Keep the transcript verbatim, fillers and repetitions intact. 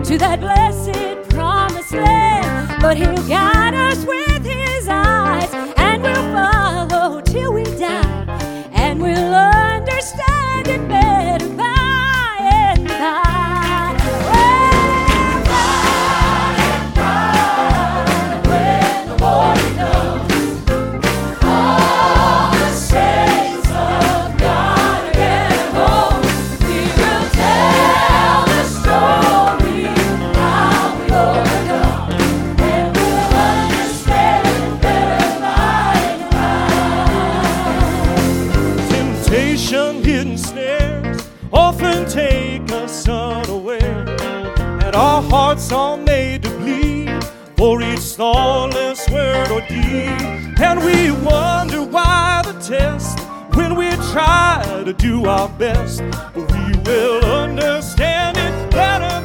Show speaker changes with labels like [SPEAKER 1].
[SPEAKER 1] to that blessed promised land. But He'll guide us with His eyes, and we'll follow till we die, and we'll understand it better by and by. Well, by and by, when the morning comes, all the saints of God are gathered home. We will tell the story how we overcome, and we'll understand it better by and by.
[SPEAKER 2] Temptation, hidden snares often take us unaware, and our hearts are made to bleed for each thoughtless word or deed. And we wonder why the test when we try to do our best, but we will understand it better